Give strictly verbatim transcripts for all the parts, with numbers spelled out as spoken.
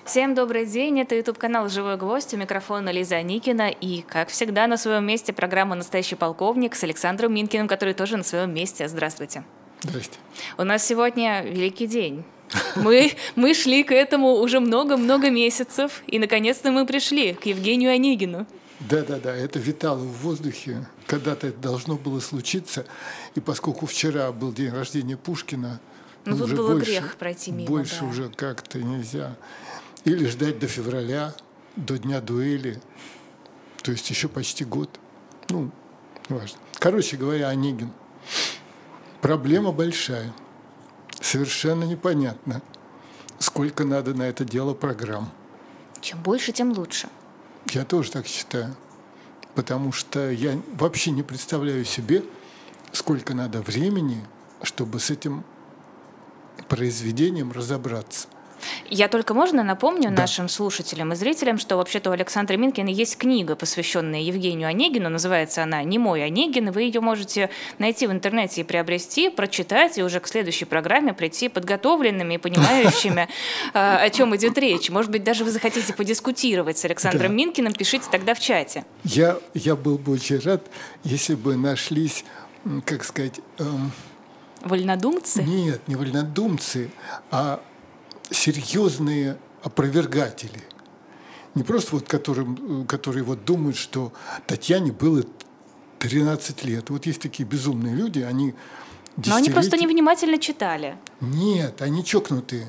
Всем добрый день, это YouTube-канал «Живой гвоздь», у микрофона Лиза Аникина, и, как всегда, на своем месте программа «Настоящий полковник» с Александром Минкиным, который тоже на своем месте. Здравствуйте. Здрасте. У нас сегодня великий день. Мы, мы шли к этому уже много-много месяцев, и, наконец-то, мы пришли к Евгению Онегину. Да-да-да, это витало в воздухе, когда-то это должно было случиться, и поскольку вчера был день рождения Пушкина, ну, тут уже было больше, грех пройти мимо. Больше да. уже как-то нельзя. Или ждать до февраля, до дня дуэли, то есть еще почти год. Ну, неважно. Короче говоря, Онегин. Проблема большая. Совершенно непонятно, сколько надо на это дело программ. Чем больше, тем лучше. Я тоже так считаю. Потому что я вообще не представляю себе, сколько надо времени, чтобы с этим произведением разобраться. Я только можно напомню да. нашим слушателям и зрителям, что вообще-то у Александра Минкина есть книга, посвященная Евгению Онегину. Называется она «Не мой Онегин». Вы ее можете найти в интернете и приобрести, прочитать, и уже к следующей программе прийти подготовленными и понимающими, о чем идет речь. Может быть, даже вы захотите подискутировать с Александром Минкиным, пишите тогда в чате. Я, я был бы очень рад, если бы нашлись, как сказать... Эм... Вольнодумцы? Нет, не вольнодумцы, а серьезные опровергатели. Не просто вот которые, которые вот думают, что Татьяне было тринадцать лет. Вот есть такие безумные люди, они Но они просто невнимательно читали. Нет, они чокнутые.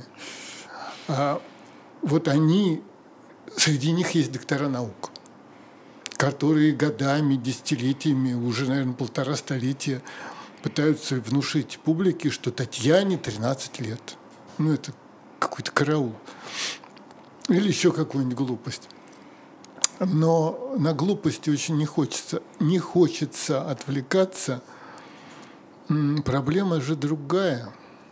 А вот они, среди них есть доктора наук, которые годами, десятилетиями, уже, наверное, полтора столетия пытаются внушить публике, что Татьяне тринадцать лет. Ну, это какой-то караул. Или еще какую-нибудь глупость. Но на глупости очень не хочется. Не хочется отвлекаться. Проблема же другая.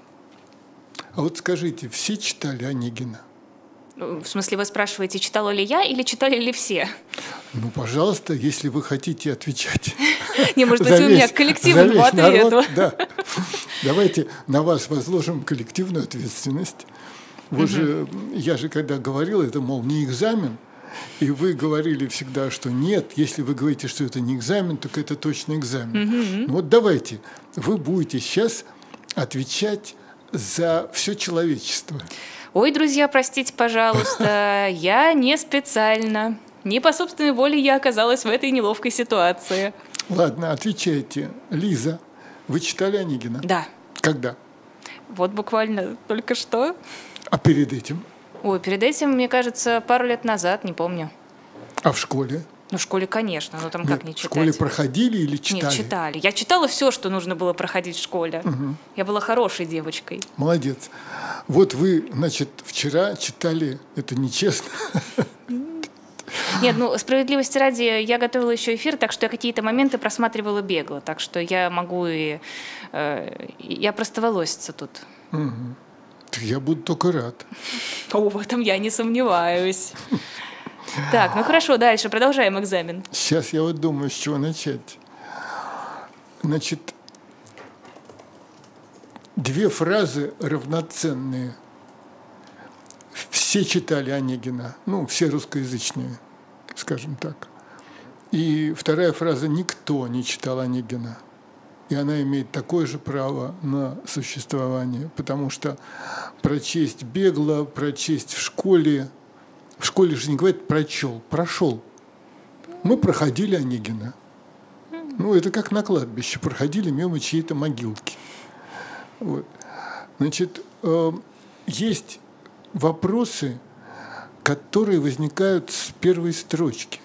А вот скажите, все читали Онегина? В смысле, вы спрашиваете, читала ли я или читали ли все? Ну, пожалуйста, если вы хотите отвечать. Не, может быть, у меня коллективный по ответу. Да. Давайте на вас возложим коллективную ответственность. Вот же, я же когда говорил, это, мол, не экзамен, и вы говорили всегда, что нет, если вы говорите, что это не экзамен, так это точно экзамен. Ну, вот давайте, вы будете сейчас отвечать за все человечество. Ой, друзья, простите, пожалуйста, я не специально, не по собственной воле я оказалась в этой неловкой ситуации. Ладно, отвечайте. Лиза, вы читали Онегина? Да. Когда? Вот буквально только что. А перед этим? Ой, перед этим, мне кажется, пару лет назад, не помню. А в школе? Ну, в школе, конечно, но там Вы как не читать? В школе проходили или читали? Нет, читали. Я читала все, что нужно было проходить в школе. Угу. Я была хорошей девочкой. Молодец. Вот вы, значит, вчера читали, это нечестно. Нет, ну, справедливости ради, я готовила еще эфир, так что я какие-то моменты просматривала бегло, так что я могу и... Э, я простоволосица тут. Угу. Я буду только рад. О, в этом я не сомневаюсь. Так, ну хорошо, дальше, продолжаем экзамен. Сейчас я вот думаю, с чего начать. Значит, две фразы равноценные. Все читали Онегина, ну, все русскоязычные, скажем так. И вторая фраза: никто не читал Онегина. И она имеет такое же право на существование, потому что прочесть бегло, прочесть в школе, в школе же не говорят «прочел», «прошел». Мы проходили Онегина. Ну, это как на кладбище, проходили мимо чьей-то могилки. Вот. Значит, э, есть вопросы, которые возникают с первой строчки.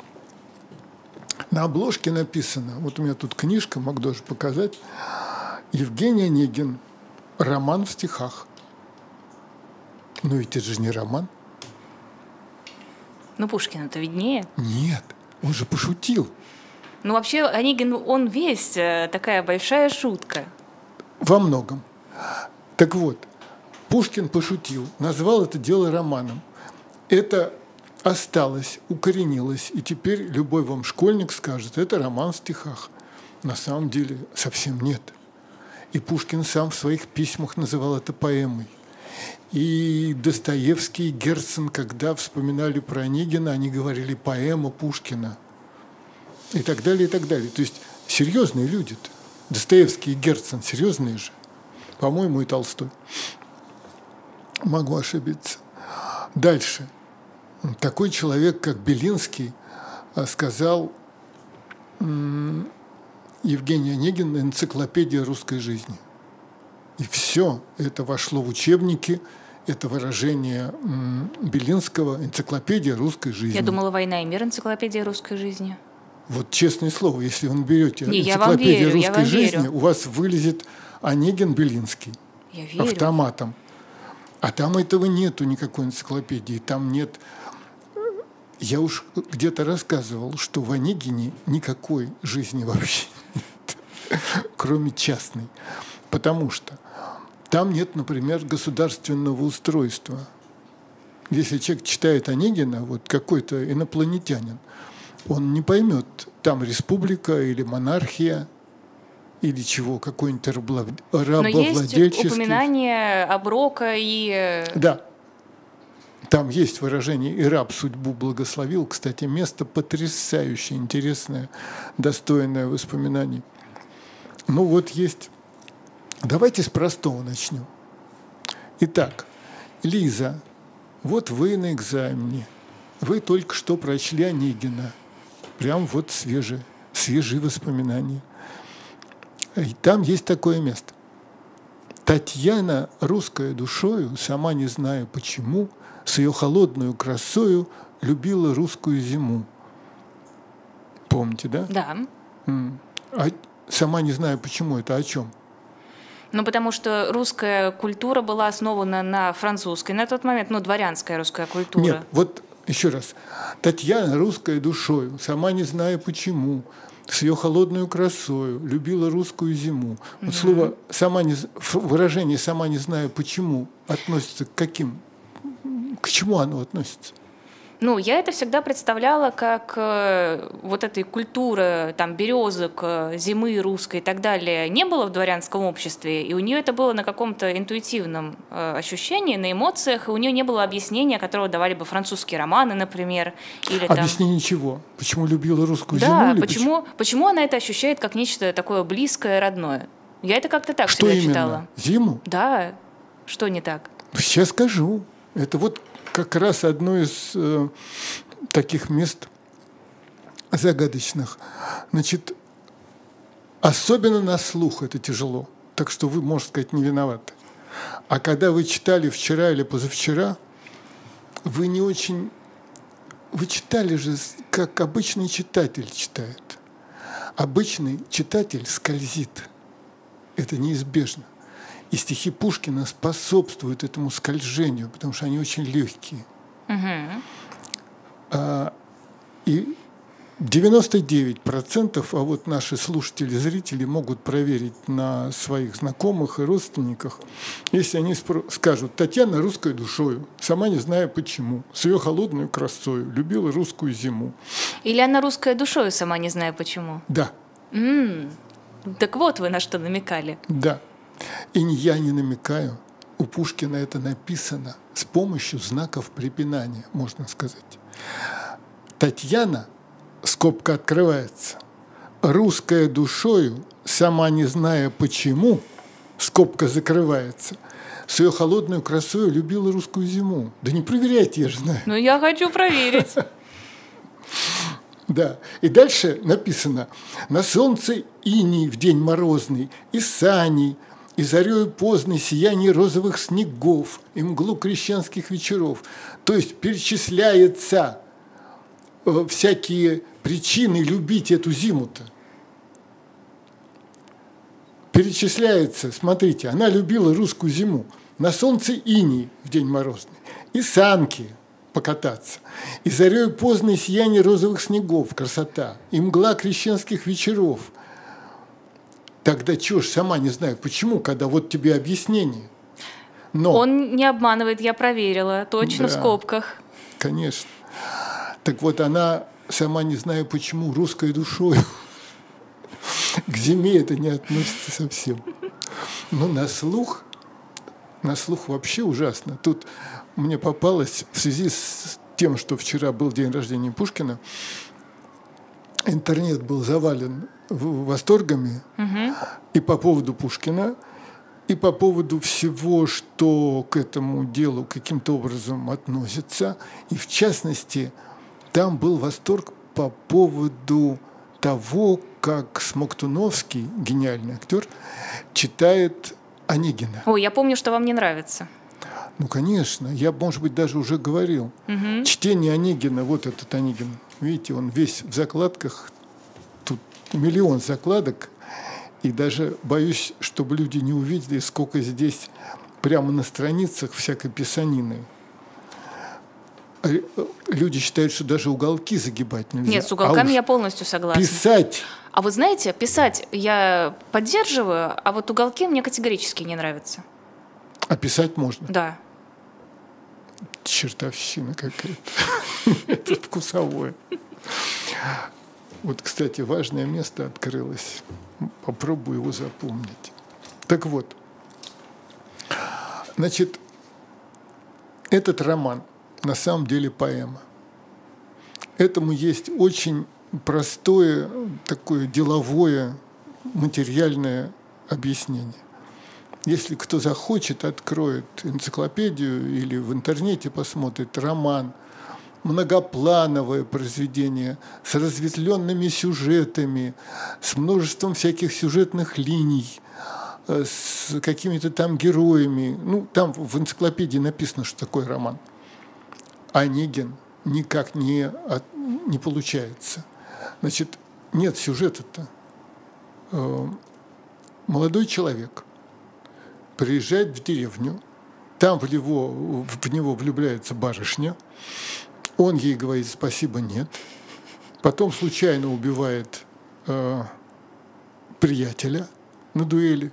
На обложке написано, вот у меня тут книжка, могу даже показать, Евгений Онегин, роман в стихах. Но ведь это же не роман. Ну, Пушкин-то виднее. Нет, он же пошутил. Ну, вообще, Онегин, он весь такая большая шутка. Во многом. Так вот, Пушкин пошутил, назвал это дело романом. Это осталось, укоренилось, и теперь любой вам школьник скажет, это роман в стихах. На самом деле совсем нет. И Пушкин сам в своих письмах называл это поэмой. И Достоевский, и Герцен, когда вспоминали про Онегина, они говорили поэма Пушкина. И так далее, и так далее. То есть серьезные люди-то. Достоевский и Герцен серьезные же. По-моему, и Толстой. Могу ошибиться. Дальше. Такой человек, как Белинский, сказал Евгений Онегин «Энциклопедия русской жизни». И все это вошло в учебники, это выражение Белинского «Энциклопедия русской жизни». Я думала, «Война и мир» — энциклопедия русской жизни. Вот честное слово, если вы наберете Не, «Энциклопедия верю, русской жизни», верю. у вас вылезет Онегин Белинский Я верю. автоматом. А там этого нету никакой энциклопедии, там нет... Я уж где-то рассказывал, что в Онегине никакой жизни вообще нет, кроме частной. Потому что там нет, например, государственного устройства. Если человек читает Онегина, вот какой-то инопланетянин, он не поймет, там республика или монархия, или чего, какой-нибудь рабовладельческий. Но есть упоминание оброка и... Да. Там есть выражение «и раб судьбу благословил». Кстати, место потрясающее, интересное, достойное воспоминаний. Ну вот есть... Давайте с простого начнем. Итак, Лиза, вот вы на экзамене. Вы только что прочли Онегина. Прям вот свежие, свежие воспоминания. И там есть такое место. Татьяна, русская душою, сама не знаю почему, с ее холодную красою любила русскую зиму. Помните, да? Да. А сама не знаю почему, это о чем? Ну, потому что русская культура была основана на французской на тот момент, ну, дворянская русская культура. Нет, вот еще раз. Татьяна, русская душою, сама не знаю почему, с ее холодную красою любила русскую зиму. Вот mm-hmm. слово «сама не», выражение «сама не знаю почему» относится к каким? К чему оно относится? Ну, я это всегда представляла как э, вот этой культуры, там, березок, э, зимы русской и так далее не было в дворянском обществе, и у нее это было на каком-то интуитивном э, ощущении, на эмоциях, и у нее не было объяснения, которого давали бы французские романы, например. Или объяснение там... чего? Почему любила русскую да, зиму? Да, почему, почему она это ощущает как нечто такое близкое, родное? Я это как-то так Что всегда именно? читала. Зиму? Да. Что не так? Сейчас скажу. Это вот как раз одно из э, таких мест загадочных. Значит, особенно на слух это тяжело. Так что вы, можно сказать, не виноваты. А когда вы читали вчера или позавчера, вы не очень... Вы читали же, как обычный читатель читает. Обычный читатель скользит. Это неизбежно. И стихи Пушкина способствуют этому скольжению, потому что они очень легкие. Uh-huh. А, и девяносто девять процентов, а вот наши слушатели, зрители могут проверить на своих знакомых и родственниках, если они спро- скажут: Татьяна русской душою, сама не знаю почему, с ее холодной красою, любила русскую зиму. Или она русская душою, сама не знаю почему. Да. Mm. Так вот вы на что намекали. Да. И я не намекаю. У Пушкина это написано с помощью знаков препинания, можно сказать. Татьяна, скобка открывается, русская душою, сама не зная почему, скобка закрывается, с ее холодной красою любила русскую зиму. Да не проверяйте, я же знаю. Ну, я хочу проверить. Да. И дальше написано: на солнце иней в день морозный, и сани, и зарею поздной сияние розовых снегов, и мглу крещенских вечеров. То есть перечисляются э, всякие причины любить эту зиму-то. Перечисляется, смотрите, она любила русскую зиму. На солнце иней в день морозный, и санки покататься, и зарею поздное сияние розовых снегов, красота, и мгла крещенских вечеров. Тогда чего ж, сама не знаю, почему, когда вот тебе объяснение. Но... Он не обманывает, я проверила, точно да, в скобках. Конечно. Так вот она, сама не знаю почему, русской душой. К зиме это не относится совсем. Но на слух на слух вообще ужасно. Тут мне попалось в связи с тем, что вчера был день рождения Пушкина, интернет был завален восторгами угу. и по поводу Пушкина, и по поводу всего, что к этому делу каким-то образом относится. И в частности, там был восторг по поводу того, как Смоктуновский, гениальный актер, читает Онегина. Ой, я помню, что вам не нравится. Ну, конечно. Я, может быть, даже уже говорил. Угу. Чтение Онегина, вот этот Онегин, видите, он весь в закладках, тут миллион закладок, и даже боюсь, чтобы люди не увидели, сколько здесь прямо на страницах всякой писанины. Люди считают, что даже уголки загибать нельзя. Нет, с уголками а я полностью согласна. Писать. А вы знаете, писать я поддерживаю, а вот уголки мне категорически не нравятся. А писать можно? Да. Чертовщина какая-то. Это вкусовое. Вот, кстати, важное место открылось. Попробую его запомнить. Так вот. Значит, этот роман на самом деле поэма. Этому есть очень простое, такое деловое, материальное объяснение. Если кто захочет, откроет энциклопедию или в интернете посмотрит роман, многоплановое произведение с разветвленными сюжетами, с множеством всяких сюжетных линий, с какими-то там героями. Ну, там в энциклопедии написано, что такое роман. Онегин никак не, от, не получается. Значит, нет сюжета-то. Молодой человек приезжает в деревню, там в него, в него влюбляется барышня, он ей говорит спасибо, нет, потом случайно убивает э, приятеля на дуэли,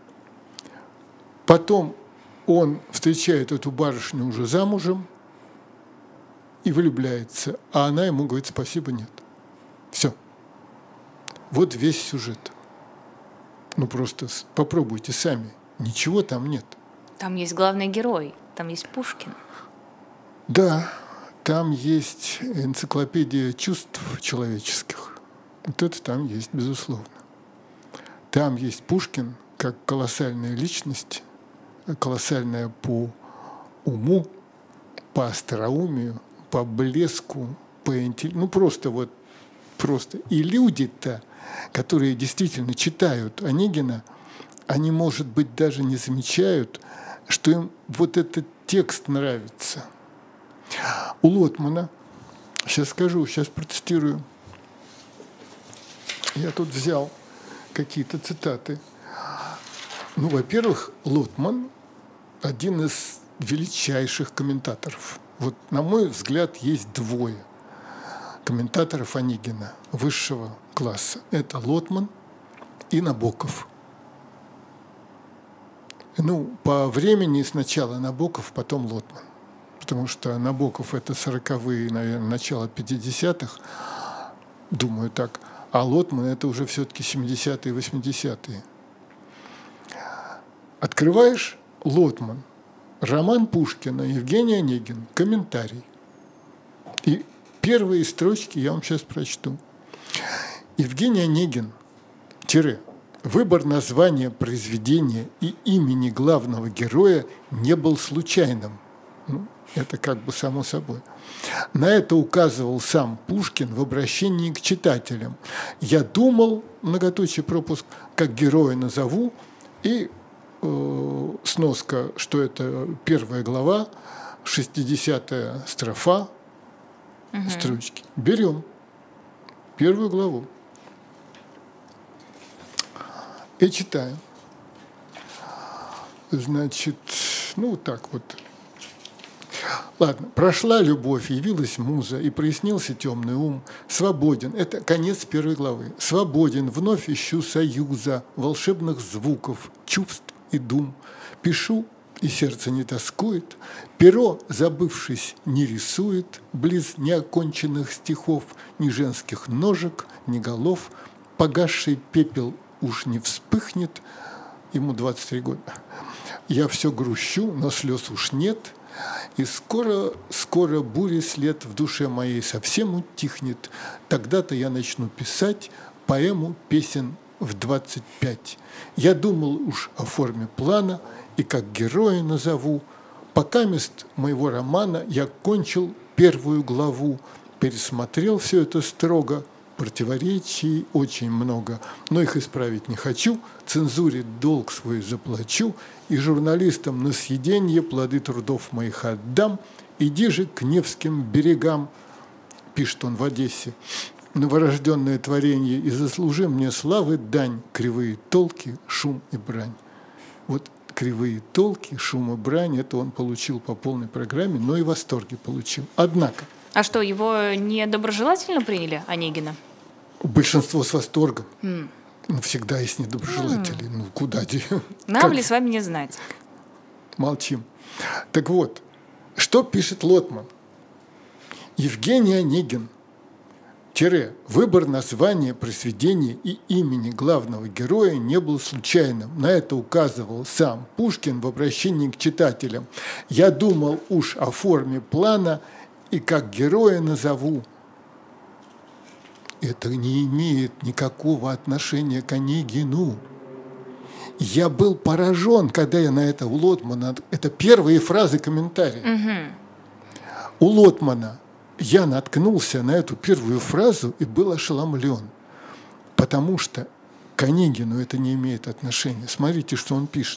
потом он встречает эту барышню уже замужем и влюбляется, а она ему говорит спасибо, нет. Все. Вот весь сюжет. Ну просто попробуйте сами. Ничего там нет. Там есть главный герой, там есть Пушкин. Да, там есть энциклопедия чувств человеческих. Вот это там есть, безусловно. Там есть Пушкин как колоссальная личность, колоссальная по уму, по остроумию, по блеску, по интеллекту. Ну просто вот, просто. И люди-то, которые действительно читают Онегина, они, может быть, даже не замечают, что им вот этот текст нравится. У Лотмана, сейчас скажу, сейчас протестирую, я тут взял какие-то цитаты. Ну, во-первых, Лотман один из величайших комментаторов. Вот, на мой взгляд, есть двое комментаторов Онегина высшего класса. Это Лотман и Набоков. Ну, по времени сначала Набоков, потом Лотман. Потому что Набоков – это сороковые, наверное, начало пятидесятых, думаю так. А Лотман – это уже все-таки семидесятые, восьмидесятые. Открываешь Лотман, роман Пушкина, Евгений Онегин, комментарий. И первые строчки я вам сейчас прочту. Евгений Онегин, тире, выбор названия произведения и имени главного героя не был случайным. Ну, это как бы само собой. На это указывал сам Пушкин в обращении к читателям. «Я думал, многоточие пропуск, как героя назову», и э, сноска, что это первая глава, шестидесятая строфа, угу. строчки. Берем первую главу и читаем. Значит, ну вот так вот. Ладно, прошла любовь, явилась муза, и прояснился темный ум. Свободен, это конец первой главы. Свободен, вновь ищу союза, волшебных звуков, чувств и дум. Пишу, и сердце не тоскует, перо, забывшись, не рисует, близ неоконченных стихов ни женских ножек, ни голов, погасший пепел уж не вспыхнет, ему двадцать три года. Я все грущу, но слез уж нет, и скоро, скоро бури след в душе моей совсем утихнет. Тогда-то я начну писать поэму песен в двадцать пять. Я думал уж о форме плана и как героя назову. Пока мест моего романа я кончил первую главу, пересмотрел все это строго. Противоречий очень много, но их исправить не хочу. Цензуре долг свой заплачу, и журналистам на съеденье плоды трудов моих отдам. Иди же к Невским берегам, пишет он в Одессе, новорожденное творение, и заслужи мне славы дань, кривые толки, шум и брань. Вот кривые толки, шум и брань, это он получил по полной программе, но и восторги получил. Однако... А что, его недоброжелательно приняли, Онегина? Большинство с восторгом. Mm. Ну, всегда есть недоброжелатели. Mm. Ну, куда де? Нам как? ли с вами не знать? Молчим. Так вот, что пишет Лотман? Евгений Онегин. Тире. Выбор названия произведения и имени главного героя не был случайным. На это указывал сам Пушкин в обращении к читателям. Я думал уж о форме плана и как героя назову. Это не имеет никакого отношения к Онегину. Я был поражен, когда я на это у Лотмана... Это первые фразы комментария. Угу. У Лотмана я наткнулся на эту первую фразу и был ошеломлен. Потому что к Онегину это не имеет отношения. Смотрите, что он пишет.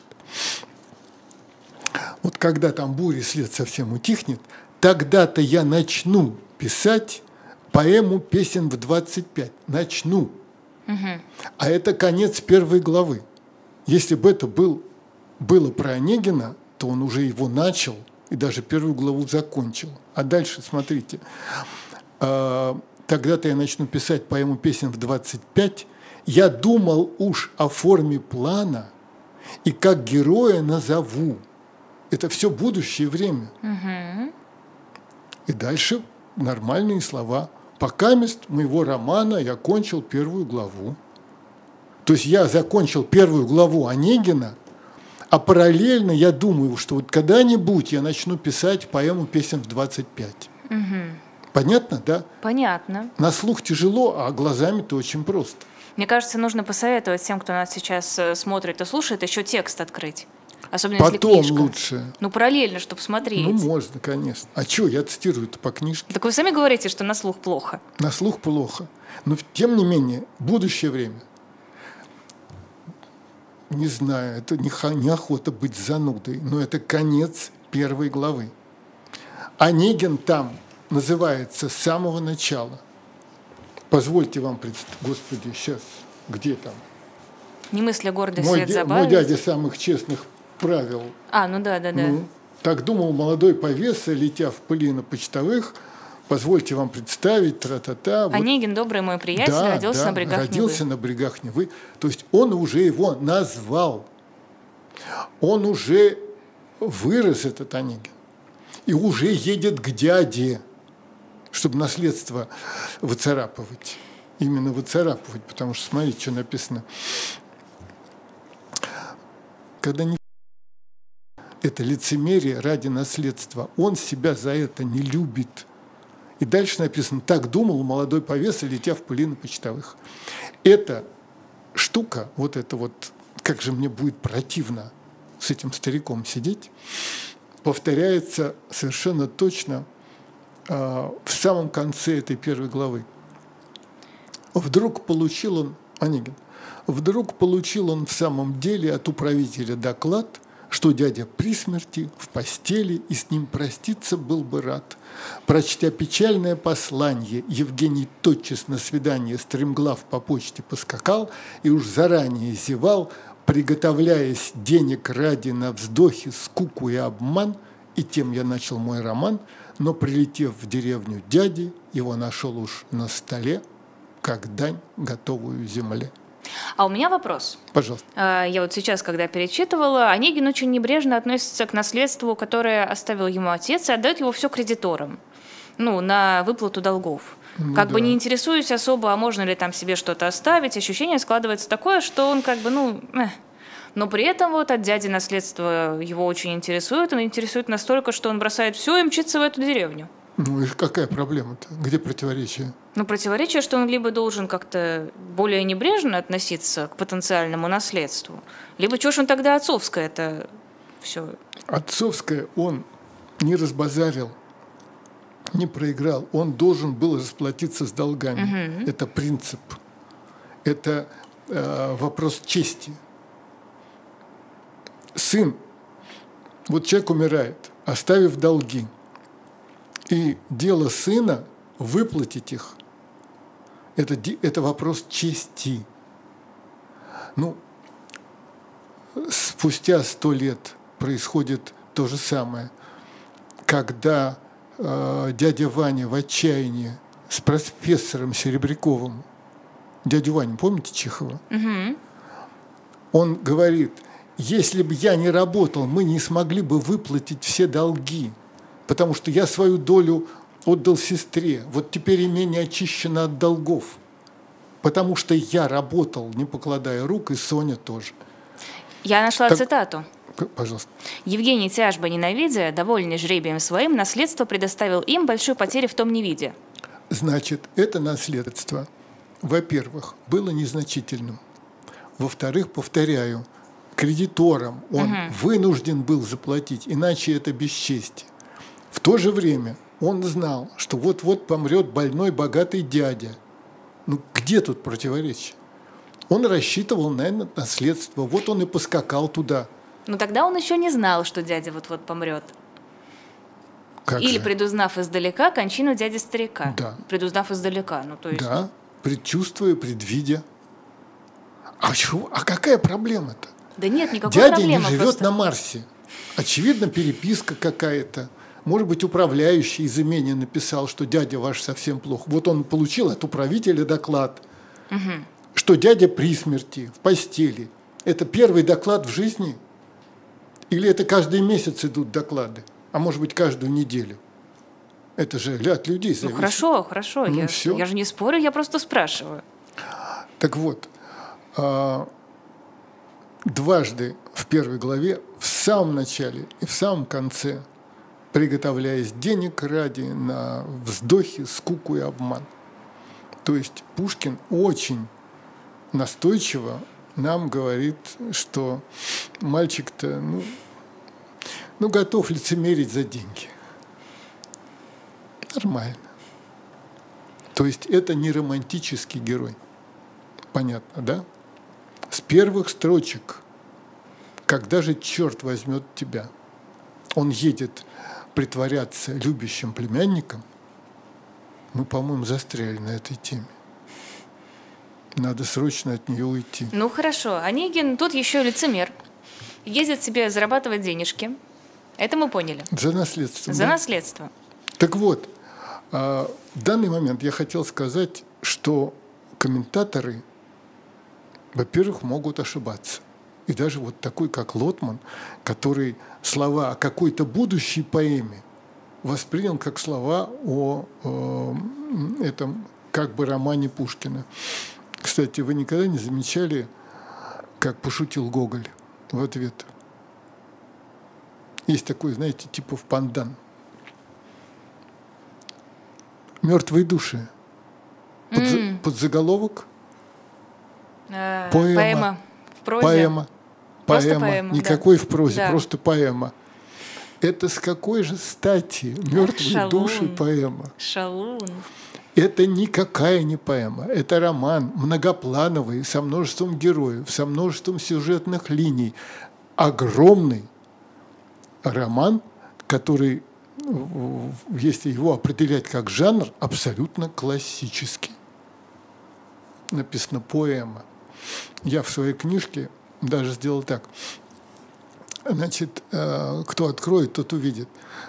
Вот когда там буря след совсем утихнет, тогда-то я начну писать поэму песен в двадцать пять. Начну. Угу. А это конец первой главы. Если бы это был, было про Онегина, то он уже его начал и даже первую главу закончил. А дальше, смотрите. Тогда-то я начну писать поэму песен в двадцать пять. Я думал уж о форме плана и как героя назову. Это все будущее время. Угу. И дальше нормальные слова. Пока мест моего романа я кончил первую главу. То есть я закончил первую главу Онегина, а параллельно я думаю, что вот когда-нибудь я начну писать поэму песен в двадцать пять. Угу. Понятно, да? Понятно. На слух тяжело, а глазами-то очень просто. Мне кажется, нужно посоветовать всем, кто нас сейчас смотрит и слушает, еще текст открыть. Особенно Потом если книжка. Лучше. Ну, параллельно, чтобы смотреть. Ну, можно, конечно. А что, я цитирую-то по книжке. Так вы сами говорите, что на слух плохо. На слух плохо. Но, тем не менее, будущее время. Не знаю, это неохота быть занудой, но это конец первой главы. Онегин там называется с самого начала. Позвольте вам представить. Господи, сейчас, где там? Не мысля гордый мой свет дя- забавит. Мой дядя самых честных правил. А, ну да, да, да. Ну, так думал молодой повеса, летя в пыли на почтовых. Позвольте вам представить, тра-та-та. Вот. Онегин, добрый мой приятель, да, родился да, на брегах родился Невы. на брегах Невы. То есть он уже его назвал. Он уже вырос, этот Онегин. И уже едет к дяде, чтобы наследство выцарапывать. Именно выцарапывать, потому что, смотрите, что написано. Когда не... Это лицемерие ради наследства. Он себя за это не любит. И дальше написано, так думал молодой повеса, летя в пыли на почтовых. Эта штука, вот это вот, как же мне будет противно с этим стариком сидеть, повторяется совершенно точно э, в самом конце этой первой главы. Вдруг получил он, Онегин, вдруг получил он в самом деле от управителя доклад, что дядя при смерти, в постели, и с ним проститься был бы рад. Прочтя печальное послание, Евгений тотчас на свидание стремглав по почте поскакал и уж заранее зевал, приготовляясь денег ради на вздохи, скуку и обман, и тем я начал мой роман, но, прилетев в деревню дяди, его нашел уж на столе, как дань, готовую земле. А у меня вопрос. Пожалуйста. Я вот сейчас, когда перечитывала, Онегин очень небрежно относится к наследству, которое оставил ему отец, и отдает его все кредиторам, ну, на выплату долгов. Ну, как да. бы не интересуюсь особо, а можно ли там себе что-то оставить, ощущение складывается такое, что он как бы, ну, э, Но при этом вот от дяди наследство его очень интересует. Он интересует настолько, что он бросает все и мчится в эту деревню. Ну и какая проблема-то? Где противоречие? Ну, противоречие, что он либо должен как-то более небрежно относиться к потенциальному наследству, либо чего ж он тогда отцовское это все? Отцовское он не разбазарил, не проиграл. Он должен был расплатиться с долгами. Угу. Это принцип. Это э, вопрос чести. Сын, вот человек умирает, оставив долги. И дело сына выплатить их. Это, это вопрос чести. Ну, спустя сто лет происходит то же самое, когда э, дядя Ваня в отчаянии с профессором Серебряковым, дядю Ваню, помните Чехова? Угу. Он говорит, если бы я не работал, мы не смогли бы выплатить все долги, потому что я свою долю отдал сестре. Вот теперь имение очищено от долгов, потому что я работал, не покладая рук, и Соня тоже. Я нашла так, цитату. Пожалуйста. Евгений, тяжба ненавидя, довольный жребием своим, наследство предоставил им, большой потери в том не видя. Значит, это наследство, во-первых, было незначительным. Во-вторых, повторяю, кредиторам он угу. вынужден был заплатить, иначе это бесчестие. В то же время он знал, что вот-вот помрет больной богатый дядя. Ну, где тут противоречие? Он рассчитывал на наследство, вот он и поскакал туда. Но тогда он еще не знал, что дядя вот-вот помрет. Как Или же? Предузнав издалека кончину дяди-старика. Да. Предузнав издалека. Ну, то есть... Да, предчувствуя, предвидя. А, чего? А какая проблема-то? Да нет, никакой дядя проблемы. Дядя не живет просто... на Марсе. Очевидно, переписка какая-то. Может быть, управляющий из имения написал, что дядя ваш совсем плохо. Вот он получил от управителя доклад, угу. что дядя при смерти, в постели. Это первый доклад в жизни? Или это каждый месяц идут доклады? А может быть, каждую неделю? Это же от людей зависит. Ну хорошо, хорошо. Ну, я, я же не спорю, я просто спрашиваю. Так вот, дважды в первой главе, в самом начале и в самом конце, приготовляясь денег ради, на вздохи, скуку и обман. То есть Пушкин очень настойчиво нам говорит, что мальчик-то ну, ну, готов лицемерить за деньги. Нормально. То есть это не романтический герой. Понятно, да? С первых строчек «Когда же черт возьмет тебя?» Он едет притворяться любящим племянником. Мы, по-моему, застряли на этой теме. Надо срочно от нее уйти. Ну хорошо, Онегин тут еще лицемер. Ездит себе зарабатывать денежки. Это мы поняли. За наследство. За да? наследство. Так вот, в данный момент я хотел сказать, что комментаторы, во-первых, могут ошибаться. И даже вот такой, как Лотман, который слова о какой-то будущей поэме воспринял как слова о, о этом как бы романе Пушкина. Кстати, вы никогда не замечали, как пошутил Гоголь в ответ? Есть такой, знаете, типа в пандан. «Мертвые души». Под, mm. под заголовок а, поэма. Поэма. В прозе. Поэма. Просто поэма. поэма. Никакой да. в прозе, да. просто поэма. Это с какой же стати «Мертвые Шалун. души» поэма? Шалун. Это никакая не поэма. Это роман многоплановый, со множеством героев, со множеством сюжетных линий. Огромный роман, который, если его определять как жанр, абсолютно классический. Написано «поэма». Я в своей книжке даже сделал так. Значит, кто откроет, тот увидит.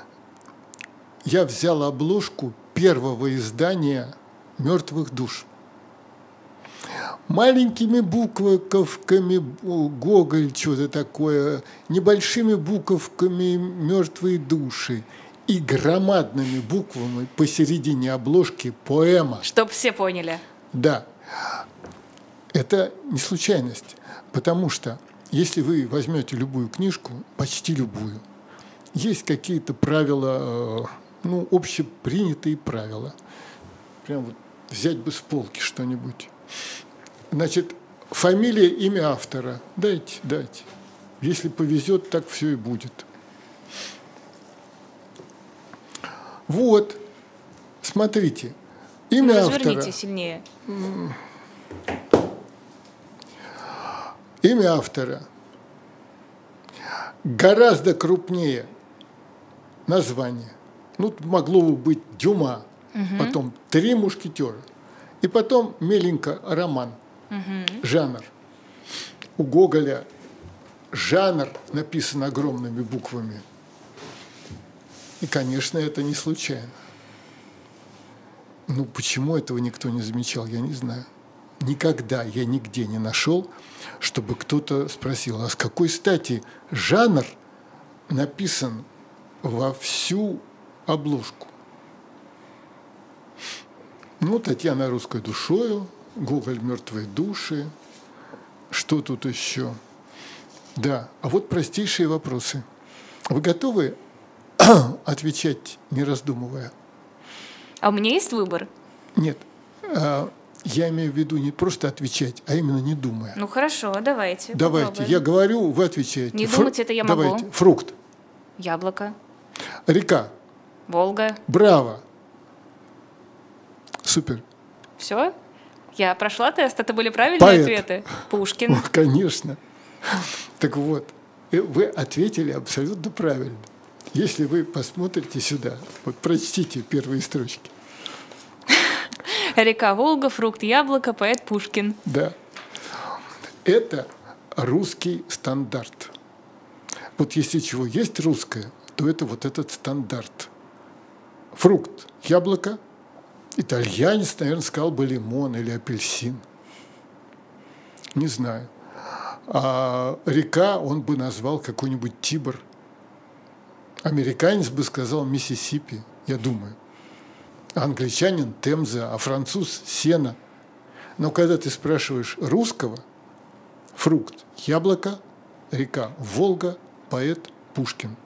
Я взял обложку первого издания «Мертвых душ». Маленькими буковками Гоголь, что-то такое, небольшими буковками «Мертвые души» и громадными буквами посередине обложки «Поэма». Чтоб все поняли. Да. Это не случайность, потому что если вы возьмете любую книжку, почти любую, есть какие-то правила, ну, общепринятые правила. Прям вот взять бы с полки что-нибудь. Значит, фамилия, имя автора. Дайте, дайте. Если повезет, так все и будет. Вот. Смотрите. Имя ну, автора. Разверните сильнее. Имя автора гораздо крупнее название. Ну, могло бы быть Дюма, угу. Потом «Три мушкетера», и потом меленько роман, угу. Жанр. У Гоголя жанр написан огромными буквами. И, конечно, это не случайно. Ну, почему этого никто не замечал, я не знаю. Никогда я нигде не нашел, чтобы кто-то спросил, а с какой стати жанр написан во всю обложку? Ну, Татьяна русской душою, Гоголь мертвые души, что тут еще? Да, а вот простейшие вопросы. Вы готовы отвечать, не раздумывая? А у меня есть выбор? Нет. Я имею в виду не просто отвечать, а именно не думая. Ну хорошо, давайте. Давайте. Попробуем. Я говорю, вы отвечаете. Не Фру... думать это я могу. Давайте. Фрукт. Яблоко. Река. Волга. Браво. Супер. Все? Я прошла тест, это были правильные Поэт. Ответы? Пушкин. Ну, конечно. Так вот, вы ответили абсолютно правильно. Если вы посмотрите сюда, вот прочтите первые строчки. Река Волга, фрукт яблоко, поэт Пушкин. Да. Это русский стандарт. Вот если чего есть русское, то это вот этот стандарт. Фрукт яблоко, итальянец, наверное, сказал бы лимон или апельсин. Не знаю. А река он бы назвал какой-нибудь Тибр. Американец бы сказал Миссисипи, я думаю. Англичанин – Темза, а француз – Сена. Но когда ты спрашиваешь русского, фрукт – яблоко, река – Волга, поэт – Пушкин.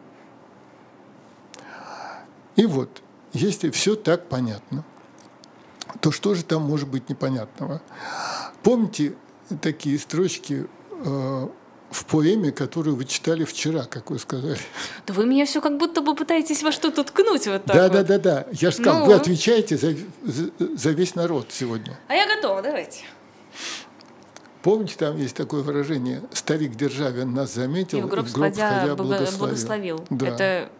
И вот, если все так понятно, то что же там может быть непонятного? Помните такие строчки э, в поэме, которую вы читали вчера, как вы сказали? Да вы меня все как будто бы пытаетесь во что-то ткнуть вот так Да, вот. да, да, да. Я же сказал, ну... вы отвечаете за, за, за весь народ сегодня. А я готова, давайте. Помните, там есть такое выражение: старик Державин нас заметил, и в гроб, и в гроб сходя благословил. благословил. Да. Это...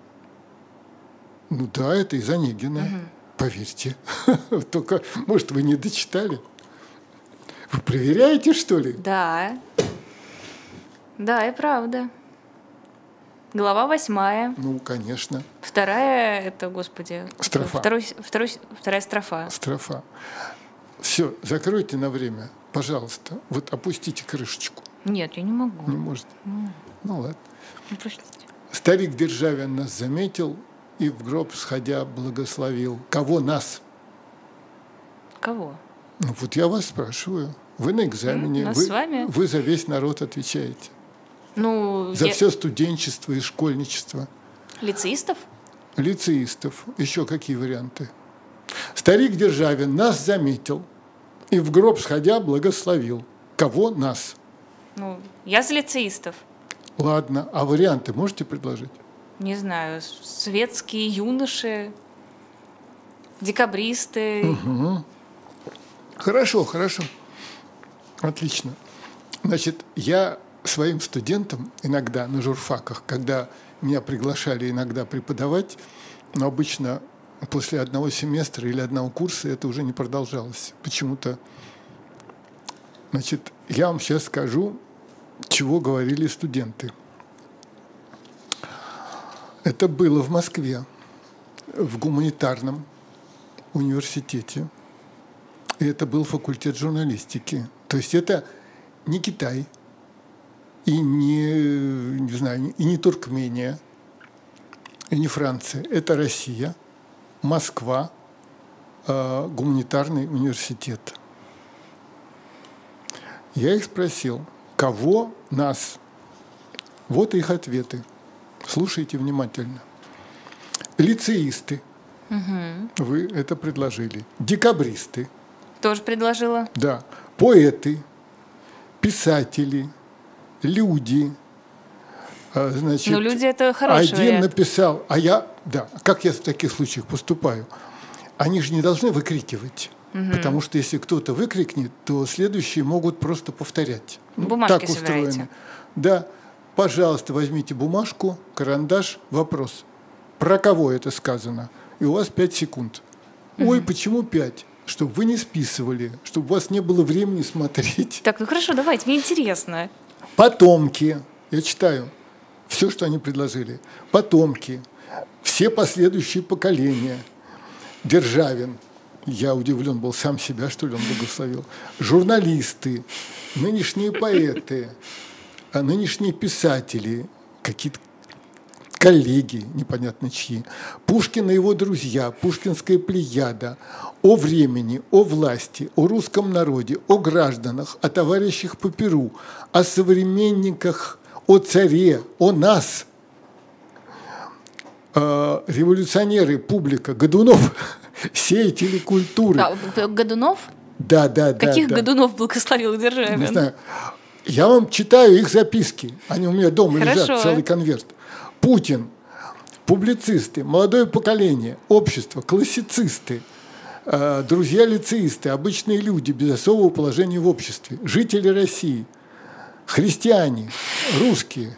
Ну да, это из Онегина. Угу. Поверьте. Только, может, вы не дочитали? Вы проверяете, что ли? Да. Да, и правда. Глава восьмая. Ну, конечно. Вторая, это, господи... Строфа. Второй, второй, вторая строфа. Строфа. Все, закройте на время, пожалуйста. Вот опустите крышечку. Нет, я не могу. Не можете? Mm. Ну, ладно. Ну, простите. Старик Державин нас заметил и в гроб сходя благословил. Кого нас? Кого? Ну, вот я вас спрашиваю. Вы на экзамене. Нас вы, с вами? Вы за весь народ отвечаете. Ну, за я... все студенчество и школьничество. Лицеистов? Лицеистов. Еще какие варианты? Старик Державин нас заметил и в гроб сходя благословил. Кого нас? Ну, я за лицеистов. Ладно. А варианты можете предложить? Не знаю. Светские юноши, декабристы. Угу. Хорошо, хорошо. Отлично. Значит, я своим студентам иногда на журфаках, когда меня приглашали иногда преподавать, но обычно после одного семестра или одного курса это уже не продолжалось. Почему-то. Значит, я вам сейчас скажу, чего говорили студенты. Это было в Москве, в гуманитарном университете. И это был факультет журналистики. То есть это не Китай, и не, не знаю, и не Туркмения, и не Франция. Это Россия, Москва, э, гуманитарный университет. Я их спросил, Кого нас? Вот их ответы. Слушайте внимательно. Лицеисты. Угу. Вы это предложили. Декабристы. Тоже предложила. Да. Поэты, писатели, люди. Значит, ну, люди — это хороший один вариант. написал, а я, да, как я в таких случаях поступаю? Они же не должны выкрикивать, угу. потому что если кто-то выкрикнет, то следующие могут просто повторять. Бумажки так устроено. собираете. Да, пожалуйста, возьмите бумажку, карандаш, вопрос. Про кого это сказано? И у вас пять секунд. Угу. Ой, почему пять? Чтобы вы не списывали, чтобы у вас не было времени смотреть. Так, ну хорошо, давайте, мне интересно. Потомки. Я читаю. Все, что они предложили. Потомки, все последующие поколения. Державин. Я удивлен был, сам себя, что ли, он благословил. Журналисты, нынешние поэты, а нынешние писатели, какие-то коллеги, непонятно чьи. Пушкин и его друзья, пушкинская плеяда. О времени, о власти, о русском народе, о гражданах, о товарищах по перу, о современниках, о царе, о нас. Э, революционеры, публика, Годунов, сеятели культуры. А, Годунов? Да, да, да. Каких да. Годунов благословил Державин? Не знаю. Я вам читаю их записки. Они у меня дома Хорошо. лежат, целый конверт. Путин, публицисты, молодое поколение, общество, классицисты, э, друзья-лицеисты, обычные люди без особого положения в обществе, жители России, христиане, русские.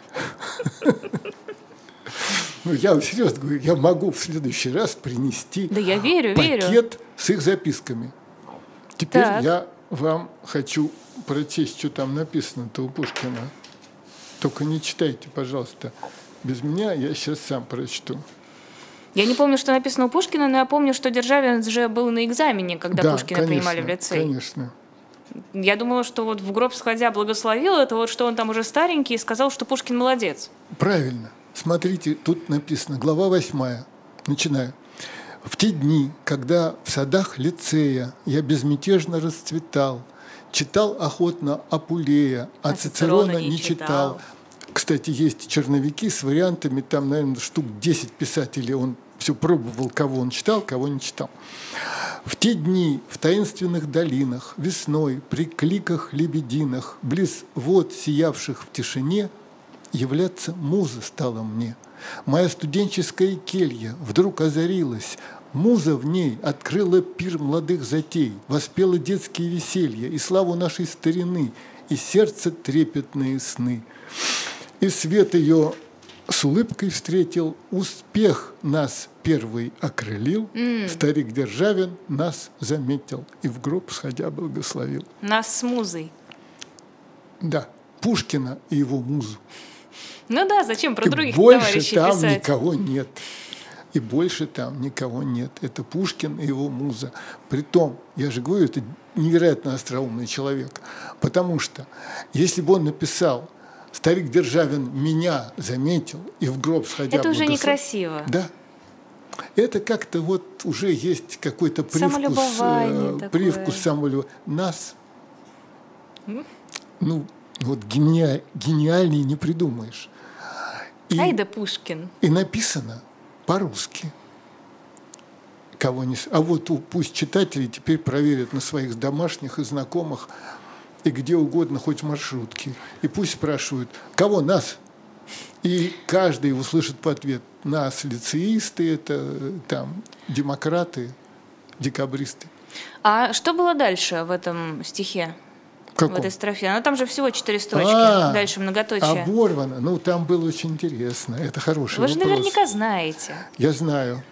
Ну, я вам серьезно говорю, я могу в следующий раз принести да я верю, пакет верю. с их записками. Теперь так. я вам хочу прочесть, что там написано-то у Пушкина. Только не читайте, пожалуйста. Без меня я сейчас сам прочту. Я не помню, что написано у Пушкина, но я помню, что Державин же был на экзамене, когда да, Пушкина конечно, принимали в лицей. Конечно. Я думала, что вот в гроб сходя благословил, это вот что он там уже старенький и сказал, что Пушкин молодец. Правильно. Смотрите, тут написано, глава восьмая. Начинаю. В те дни, когда в садах лицея я безмятежно расцветал, читал охотно Апулея, а, а Цицерона не читал. читал. Кстати, есть черновики с вариантами, там, наверное, штук десять писателей, он все пробовал, кого он читал, кого не читал. В те дни в таинственных долинах, весной, при кликах лебединах, близ вод, сиявших в тишине, являться муза стала мне. Моя студенческая келья вдруг озарилась, муза в ней открыла пир молодых затей, воспела детские веселья и славу нашей старины, и сердце трепетные сны. И свет ее с улыбкой встретил, успех нас первый окрылил, mm. старик Державин нас заметил и в гроб сходя благословил. Нас с музой. Да, Пушкина и его музу. Ну да, зачем про и других товарищей там писать? никого нет. И больше там никого нет. Это Пушкин и его муза. Притом, я же говорю, это невероятно остроумный человек. Потому что, если бы он написал «Старик Державин меня заметил и в гроб сходя это уже благослов... некрасиво. Да. Это как-то вот уже есть какой-то привкус, э, привкус самолюбования. Нас, mm? ну, вот гени... гениальнее не придумаешь. И, Ай да Пушкин. И написано по-русски. Кого не... А вот пусть читатели теперь проверят на своих домашних и знакомых, и где угодно, хоть в маршрутке. И пусть спрашивают, кого нас? И каждый услышит по ответ, нас, лицеисты, это там демократы, декабристы. А что было дальше в этом стихе? Каком? В этой строфе. Ну, там же всего четыре строчки, а, дальше многоточие. Оборвано. Ну, там было очень интересно. Это хороший Вы вопрос. же наверняка знаете. Я знаю.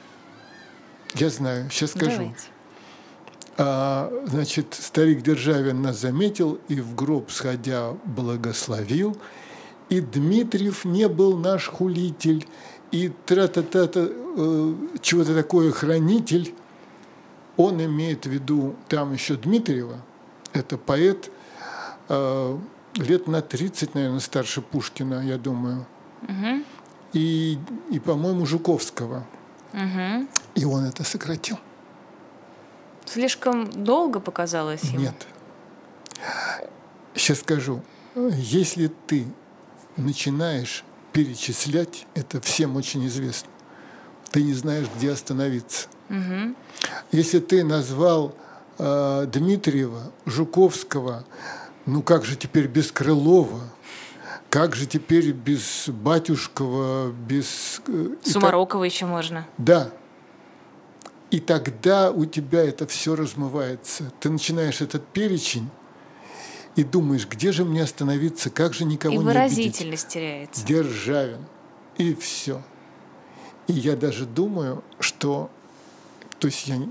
Я знаю. Сейчас скажу. Давайте. А, значит, старик Державин нас заметил и в гроб сходя благословил. И Дмитриев не был наш хулитель, и тра-та-та-та, э, чего-то такое хранитель. Он имеет в виду там еще Дмитриева. Это поэт, э, лет на тридцать, наверное, старше Пушкина, я думаю. Угу. И, и, по-моему, Жуковского. Угу. И он это сократил. Слишком долго показалось ему? Нет. Сейчас скажу. если ты начинаешь перечислять, это всем очень известно, ты не знаешь, где остановиться. Угу. Если ты назвал э, Дмитриева, Жуковского, ну как же теперь без Крылова, как же теперь без Батюшкова, без... Э, Сумарокова так... еще можно. Да. И тогда у тебя это все размывается. Ты начинаешь этот перечень и думаешь, где же мне остановиться, как же никого не обидеть. И выразительность теряется. Державин. И все. И я даже думаю, что... То есть я...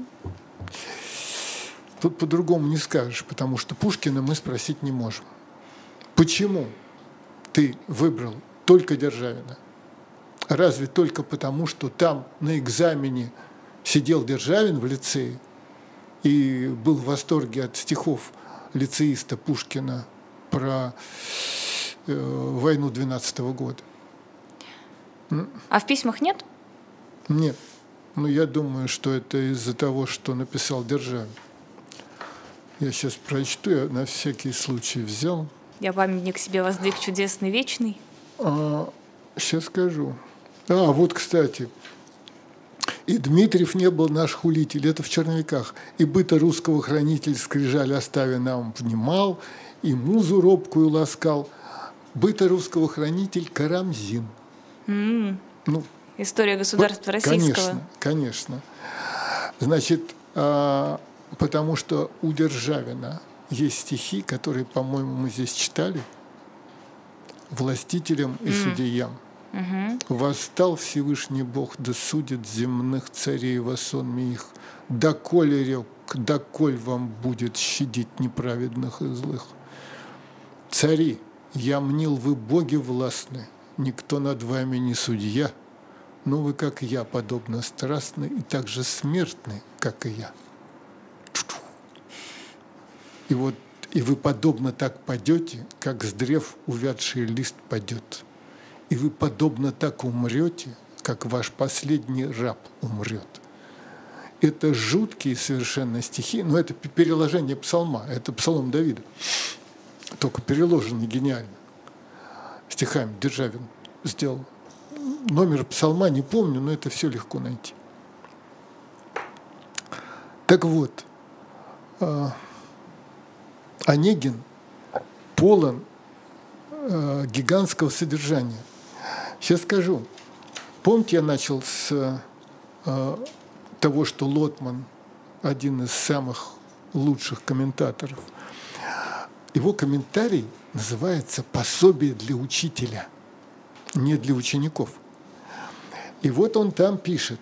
Тут по-другому не скажешь, потому что Пушкина мы спросить не можем. Почему ты выбрал только Державина? Разве только потому, что там на экзамене сидел Державин в лицее и был в восторге от стихов лицеиста Пушкина про э, войну двенадцатого года? А в письмах нет? Нет. Но я думаю, что это из-за того, что написал Державин. Я сейчас прочту, я на всякий случай взял. Я памятник себе воздвиг чудесный, вечный. А, сейчас скажу. А, вот, кстати. «И Дмитриев не был наш хулитель», это в черновиках. «И быта русского хранитель скрижаль оставя нам внимал, и музу робкую ласкал. Быта русского хранитель Карамзин». Mm. Ну, история государства российского. Конечно, конечно. Значит, а, потому что у Державина есть стихи, которые, по-моему, мы здесь читали, «Властителям и mm. судьям». Угу. «Восстал Всевышний Бог, да судит земных царей во сонме их. Доколе рек, доколь вам будет щадить неправедных и злых. Цари, я мнил, вы боги властны, никто над вами не судья, но вы, как я, подобно страстны и так же смертны, как и я. И вот и вы подобно так падете, как с древ увядший лист падет. И вы подобно так умрете, как ваш последний раб умрет». Это жуткие совершенно стихи, но это переложение псалма, это псалом Давида, только переложенный гениально. Стихами Державин сделал. Номер псалма не помню, но это все легко найти. Так вот, Онегин полон гигантского содержания. Сейчас скажу. Помните, я начал с э, того, что Лотман один из самых лучших комментаторов. Его комментарий называется «Пособие для учителя», не для учеников. И вот он там пишет: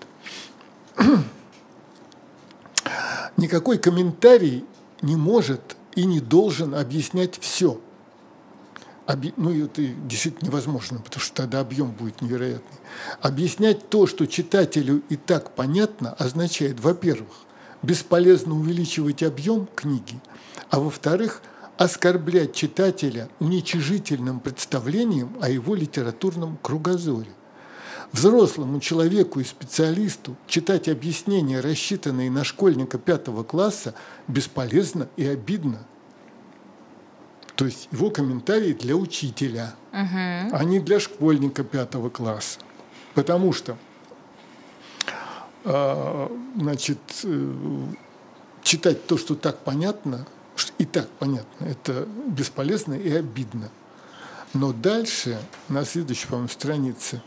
«Никакой комментарий не может и не должен объяснять все». Ну, это действительно невозможно, потому что тогда объем будет невероятный. Объяснять то, что читателю и так понятно, означает, во-первых, бесполезно увеличивать объем книги, а во-вторых, оскорблять читателя уничижительным представлением о его литературном кругозоре. Взрослому человеку и специалисту читать объяснения, рассчитанные на школьника пятого класса, бесполезно и обидно. То есть его комментарии для учителя, uh-huh. а не для школьника пятого класса. Потому что э, значит, э, читать то, что так понятно, что и так понятно, это бесполезно и обидно. Но дальше, на следующей, по-моему, странице,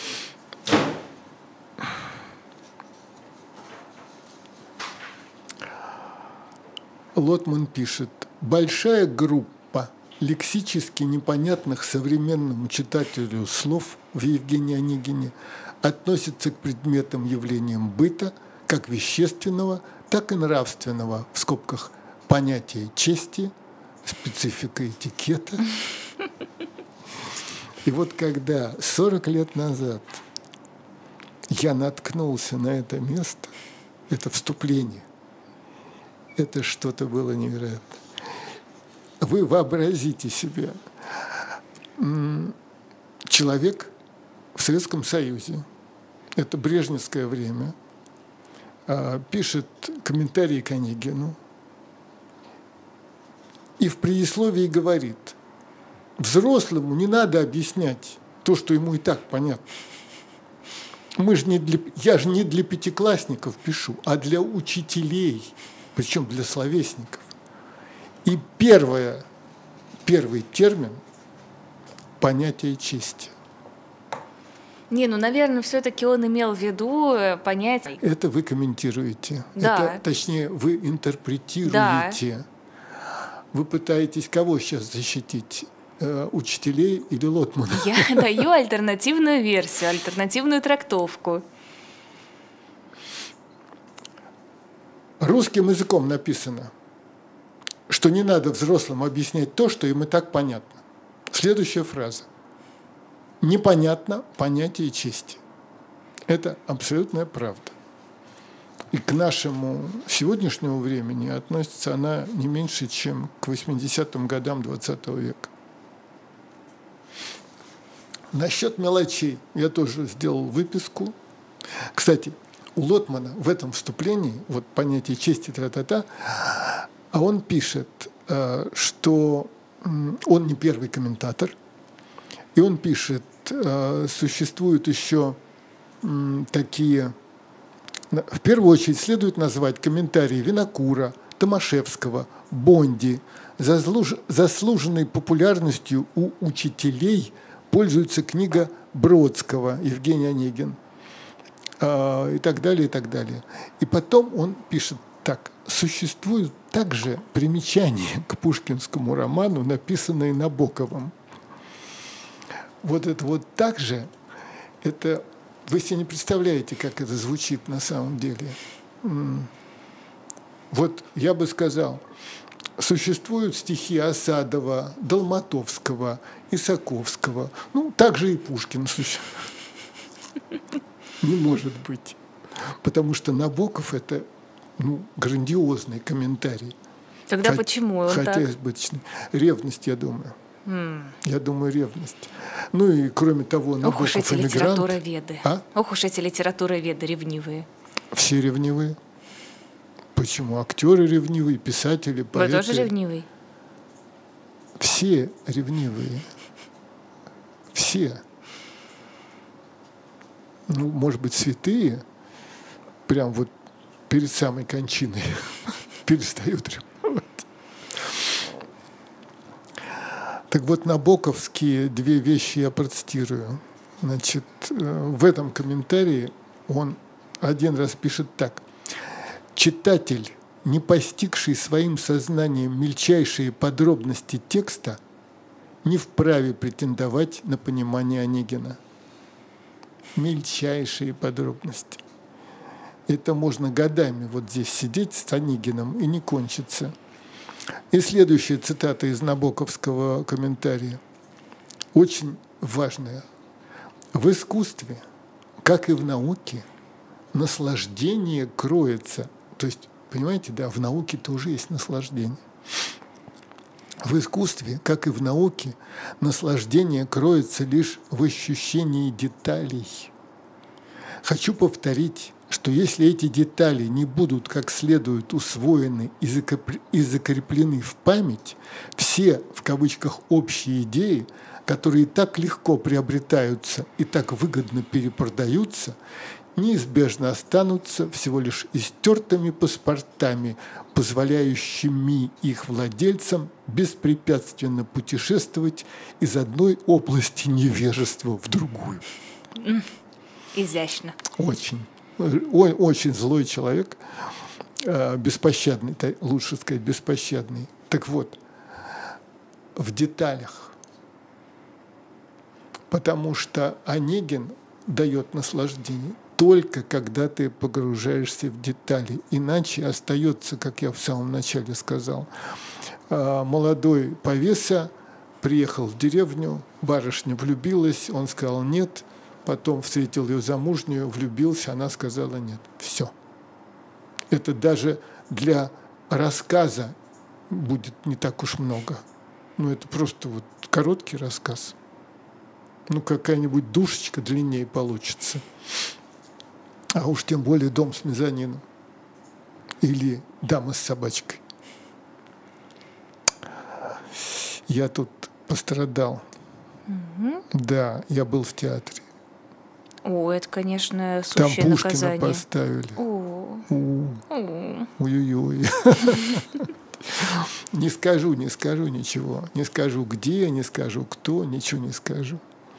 Лотман пишет: «Большая группа лексически непонятных современному читателю слов в Евгении Онегине относится к предметам, явлениям быта, как вещественного, так и нравственного, в скобках, понятия чести, специфика этикета». И вот когда сорок лет назад я наткнулся на это место, это вступление, это что-то было невероятное. Вы вообразите себе, человек в Советском Союзе, это брежневское время, пишет комментарии к Онегину и в предисловии говорит: взрослому не надо объяснять то, что ему и так понятно. Мы же не для, я же не для пятиклассников пишу, а для учителей, причем для словесников. И первое, первый термин – понятие чести. Не, ну, наверное, все-таки он имел в виду понятие... Это вы комментируете. Да. Это, точнее, вы интерпретируете. Да. Вы пытаетесь кого сейчас защитить? Э, учителей или Лотмана? Я даю альтернативную версию, альтернативную трактовку. Русским языком написано, что не надо взрослым объяснять то, что им и так понятно. Следующая фраза. Непонятно понятие чести. Это абсолютная правда. И к нашему сегодняшнему времени относится она не меньше, чем к восьмидесятым годам двадцатого века. Насчет мелочей я тоже сделал выписку. Кстати, у Лотмана в этом вступлении, вот понятие чести, тра-та-та, а он пишет, что он не первый комментатор, и он пишет, существуют еще такие... В первую очередь следует назвать комментарии Винокура, Томашевского, Бонди. Заслуженной популярностью у учителей пользуется книга Бродского «Евгений Онегин» и так далее, и так далее. И потом он пишет так. Существуют также примечания к пушкинскому роману, написанные Набоковым. Вот это вот так же, это вы себе не представляете, как это звучит на самом деле. Вот я бы сказал, существуют стихи Осадова, Долматовского, Исаковского, ну, также и Пушкин существует. Не может быть. Потому что Набоков – это ну, грандиозный комментарий. Тогда Хотя, почему он хотя так? избыточный. Ревность, я думаю. Mm. Я думаю, ревность. Ну и кроме того, Набоков Ох уж эти эмигрант. литературоведы. А? Ох уж эти литературоведы ревнивые. Все ревнивые. Почему? Актеры ревнивые, писатели, поэты. Вы тоже ревнивый? Все ревнивые. Все. Ну, может быть, святые, прям вот перед самой кончиной перестают ревновать. Так вот, набоковские две вещи я процитирую. Значит, в этом комментарии он один раз пишет так. Читатель, не постигший своим сознанием мельчайшие подробности текста, не вправе претендовать на понимание Онегина. Мельчайшие подробности. Это можно годами вот здесь сидеть с Онегиным и не кончиться. И следующая цитата из набоковского комментария. Очень важная. В искусстве, как и в науке, наслаждение кроется. То есть, понимаете, да, в науке тоже есть наслаждение. В искусстве, как и в науке, наслаждение кроется лишь в ощущении деталей. Хочу повторить, что если эти детали не будут как следует усвоены и закреплены в память, все, в кавычках, общие идеи, которые так легко приобретаются и так выгодно перепродаются, неизбежно останутся всего лишь истертыми паспортами, позволяющими их владельцам беспрепятственно путешествовать из одной области невежества в другую. Изящно. Очень. Очень злой человек, беспощадный, лучше сказать, беспощадный. Так вот, в деталях. Потому что Онегин дает наслаждение только когда ты погружаешься в детали. Иначе остается, как я в самом начале сказал, молодой повеса приехал в деревню, барышня влюбилась, он сказал нет, потом встретил ее замужнюю, влюбился, она сказала нет. Все. Это даже для рассказа будет не так уж много. Ну, это просто вот короткий рассказ. Ну, какая-нибудь душечка длиннее получится. А уж тем более дом с мезонином. Или дама с собачкой. Я тут пострадал. Угу. Да, я был в театре. О, это, конечно, Там сущее Пушкина наказание. поставили. О. У. О. Ой-ой-ой. Не скажу, не скажу ничего. Не скажу где, не скажу кто, ничего не скажу.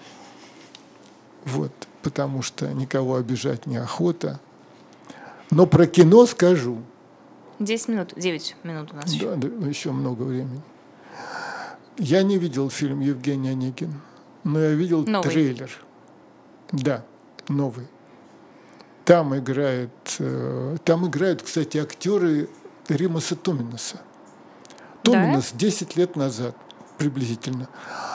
Вот, потому что никого обижать неохота. Но про кино скажу. Десять минут, девять минут у нас еще. Да, да, еще много времени. Я не видел фильм «Евгений Онегин», но я видел Новый. трейлер. Да, новый. Там играет, э, там играют, кстати, актеры Римаса Туминаса. Туминас да? десять лет назад приблизительно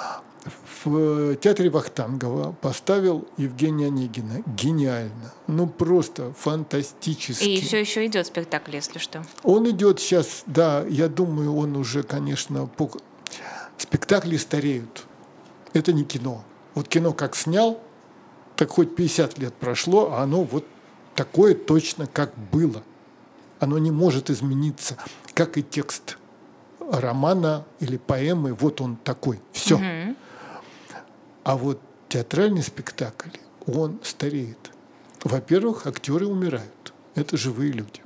в театре Вахтангова поставил Евгения Онегина. Гениально. Ну, просто фантастически. И все еще идет спектакль, если что. Он идет сейчас, да, я думаю, он уже, конечно, по... спектакли стареют. Это не кино. Вот кино как снял, так хоть пятьдесят лет прошло, а оно вот такое точно, как было. Оно не может измениться, как и текст романа или поэмы. Вот он такой. Все. Угу. А вот театральный спектакль, он стареет. Во-первых, актеры умирают. Это живые люди.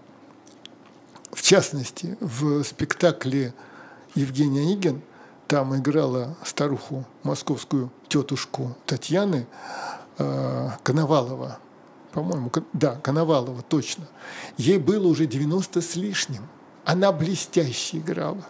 В частности, в спектакле «Евгений Онегин» там играла старуху, московскую тетушку Татьяны э, Коновалова. По-моему, да, Коновалова, точно. Ей было уже девяносто с лишним. Она блестяще играла.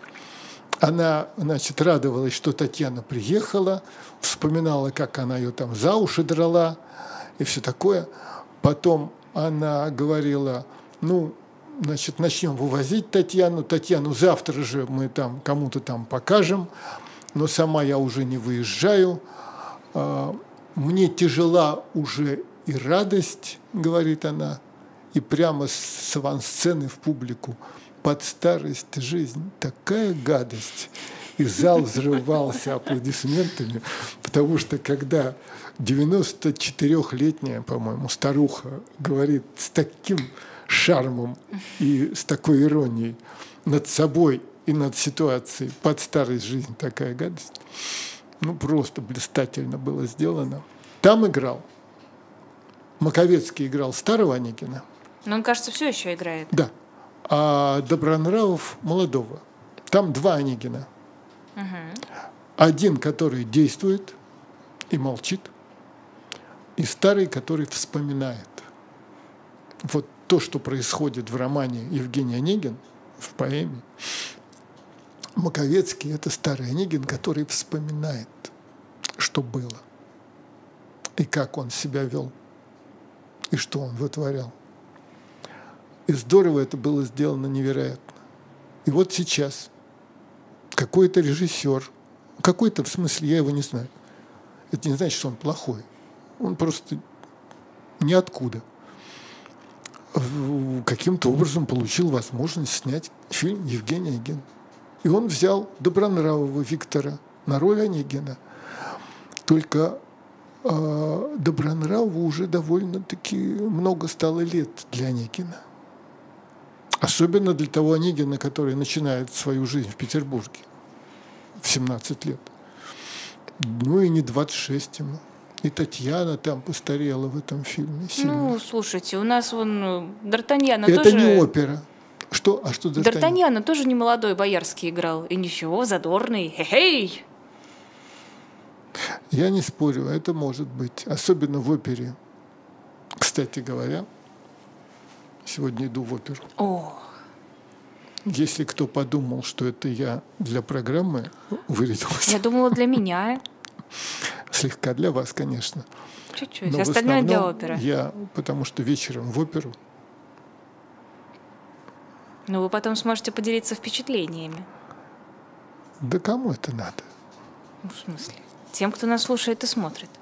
Она, значит, радовалась, что Татьяна приехала, вспоминала, как она ее там за уши драла и все такое. Потом она говорила, ну, значит, начнем вывозить Татьяну. Татьяну завтра же мы там кому-то там покажем, но сама я уже не выезжаю. Мне тяжела уже и радость, говорит она, и прямо с авансцены в публику. Под старость жизнь такая гадость. И зал взрывался аплодисментами, потому что когда девяносточетырёхлетняя, по-моему, старуха говорит с таким шармом и с такой иронией над собой и над ситуацией, под старость жизнь такая гадость, ну просто блистательно было сделано. Там играл, Маковецкий играл старого Онегина. Но он, кажется, все еще играет. Да. А Добронравов молодого. Там два Онегина. Угу. Один, который действует и молчит, и старый, который вспоминает. Вот то, что происходит в романе Евгений Онегин, в поэме. Маковецкий – это старый Онегин, который вспоминает, что было, и как он себя вел, и что он вытворял. И здорово это было сделано, невероятно. И вот сейчас какой-то режиссер, какой-то, в смысле, я его не знаю, это не значит, что он плохой, он просто ниоткуда каким-то образом получил возможность снять фильм «Евгений Онегин». И он взял Добронравова Виктора на роль Онегина. Только э, Добронравову уже довольно-таки много стало лет для Онегина. Особенно для того Онегина, который начинает свою жизнь в Петербурге в семнадцать лет. Ну и не двадцать шесть ему. И Татьяна там постарела в этом фильме сильно. Ну, слушайте, у нас вон Д'Артаньяна Это тоже... не опера. Что? А что Д'Артаньян? Д'Артаньяна тоже не молодой боярский играл. И ничего, задорный. Хе-хей! Я не спорю, это может быть. Особенно в опере. Кстати говоря, сегодня иду в оперу. О. Если кто подумал, что это я для программы вырядился. Я думала, для меня. Слегка для вас, конечно. Чуть-чуть. Но остальное для оперы. Я, потому что вечером в оперу. Но вы потом сможете поделиться впечатлениями. Да кому это надо? Ну, в смысле? Тем, кто нас слушает и смотрит.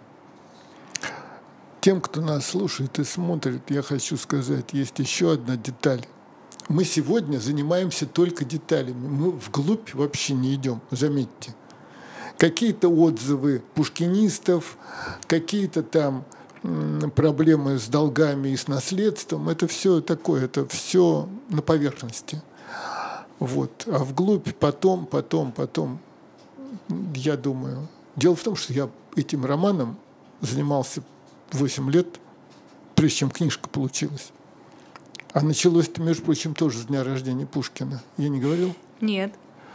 Тем, кто нас слушает и смотрит, я хочу сказать, есть еще одна деталь. Мы сегодня занимаемся только деталями. Мы вглубь вообще не идем, заметьте. Какие-то отзывы пушкинистов, какие-то там проблемы с долгами и с наследством, это все такое, это все на поверхности. Вот. А вглубь потом, потом, потом я думаю. Дело в том, что я этим романом занимался восемь лет, прежде чем книжка получилась. А началось это, между прочим, тоже с дня рождения Пушкина. Я не говорил? Нет.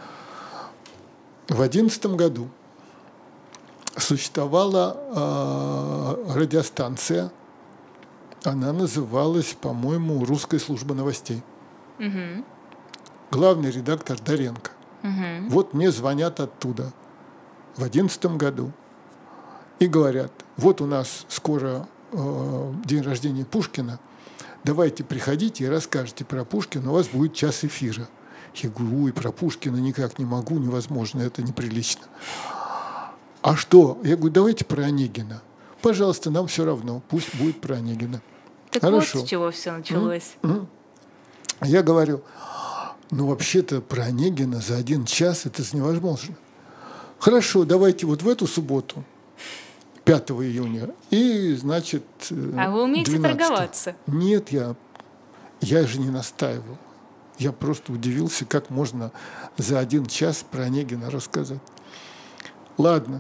В одиннадцатом году существовала э, радиостанция. Она называлась, по-моему, «Русская служба новостей». Угу. Главный редактор Доренко. Угу. Вот мне звонят оттуда в одиннадцатом году и говорят: вот у нас скоро э, день рождения Пушкина, давайте приходите и расскажете про Пушкина, у вас будет час эфира. Я говорю: ой, про Пушкина никак не могу, невозможно, это неприлично. А что? Я говорю: давайте про Онегина. Пожалуйста, нам все равно, пусть будет про Онегина. Так Хорошо. вот с чего все началось. Mm-hmm. Я говорю: ну вообще-то про Онегина за один час это невозможно. Хорошо, давайте вот в эту субботу, пятого июня, и, значит, А вы умеете двенадцатого. торговаться? Нет, я, я же не настаивал. Я просто удивился, как можно за один час про Онегина рассказать. Ладно.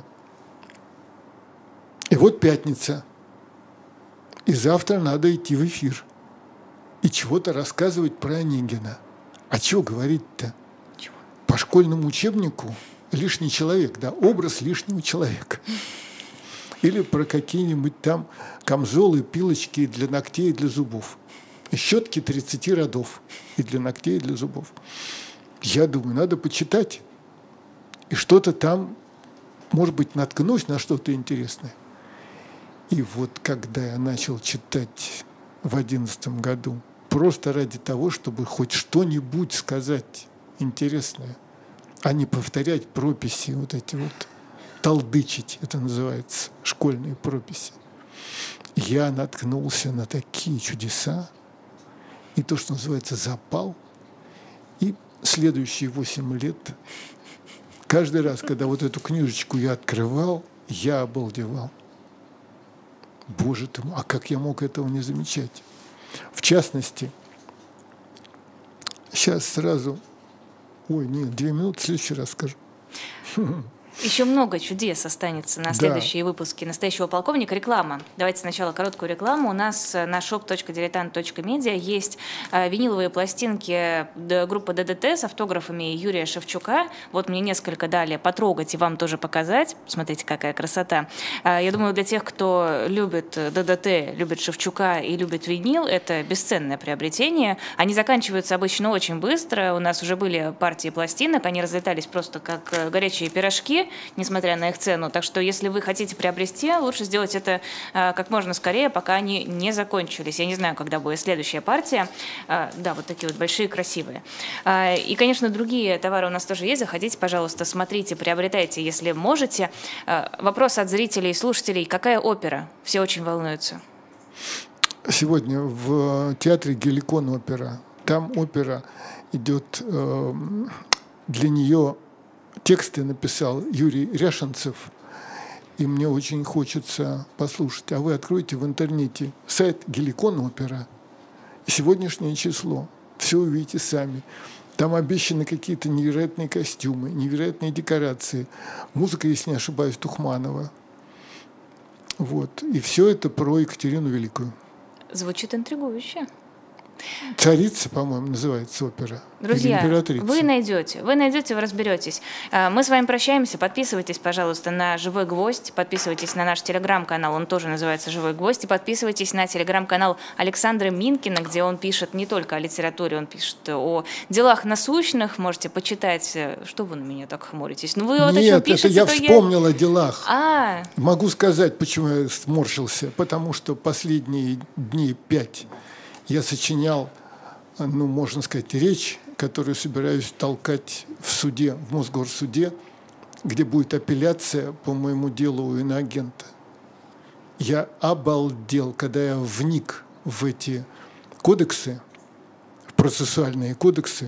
И вот пятница. И завтра надо идти в эфир. И чего-то рассказывать про Онегина. А чего говорить-то? Чего? По школьному учебнику лишний человек, да, образ лишнего человека. Или про какие-нибудь там камзолы, пилочки для ногтей и для зубов. И щетки тридцати родов и для ногтей, и для зубов. Я думаю, надо почитать. И что-то там, может быть, наткнусь на что-то интересное. И вот когда я начал читать в одиннадцатом году, просто ради того, чтобы хоть что-нибудь сказать интересное, а не повторять прописи, вот эти вот, толдычить, это называется, школьные прописи, я наткнулся на такие чудеса, и то, что называется, запал. И следующие восемь лет, каждый раз, когда вот эту книжечку я открывал, я обалдевал. Боже ты мой, а как я мог этого не замечать? В частности, сейчас сразу... Ой, нет, две минуты, в следующий раз скажу. Еще много чудес останется на следующие да. выпуски «Настоящего полковника». Реклама. Давайте сначала короткую рекламу. У нас на шоп точка дилетант точка медиа есть виниловые пластинки группы ДДТ с автографами Юрия Шевчука. Вот мне несколько дали потрогать и вам тоже показать. Смотрите, какая красота. Я думаю, для тех, кто любит ДДТ, любит Шевчука и любит винил, это бесценное приобретение. Они заканчиваются обычно очень быстро. У нас уже были партии пластинок, они разлетались просто как горячие пирожки, несмотря на их цену. Так что, если вы хотите приобрести, лучше сделать это а, как можно скорее, пока они не закончились. Я не знаю, когда будет следующая партия. А, да, вот такие вот большие, красивые. А, и, конечно, другие товары у нас тоже есть. Заходите, пожалуйста, смотрите, приобретайте, если можете. А, вопрос от зрителей и слушателей. Какая опера? Все очень волнуются. Сегодня в театре Геликон опера. Там опера идет, э, для нее тексты написал Юрий Ряшенцев, и мне очень хочется послушать. А вы откройте в интернете сайт Геликон опера, и сегодняшнее число. Все увидите сами. Там обещаны какие-то невероятные костюмы, невероятные декорации. Музыка, если не ошибаюсь, Тухманова. Вот. И все это про Екатерину Великую. Звучит интригующе. Царица, по-моему, называется опера. Друзья, вы найдете, вы найдете, вы разберетесь. Мы с вами прощаемся. Подписывайтесь, пожалуйста, на «Живой гвоздь», подписывайтесь на наш телеграм-канал, он тоже называется «Живой гвоздь», и подписывайтесь на телеграм-канал Александра Минкина, где он пишет не только о литературе, он пишет о делах насущных. Можете почитать. Что вы на меня так хмуритесь? Ну, вы вот Нет, о чем пишете, это я то вспомнил я... о делах. А. Могу сказать, почему я сморщился. Потому что последние дни пять я сочинял, ну, можно сказать, речь, которую собираюсь толкать в суде, в Мосгорсуде, где будет апелляция по моему делу у иноагента. Я обалдел, когда я вник в эти кодексы, в процессуальные кодексы.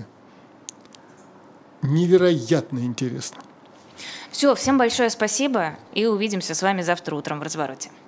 Невероятно интересно. Все, всем большое спасибо, и увидимся с вами завтра утром в «Развороте».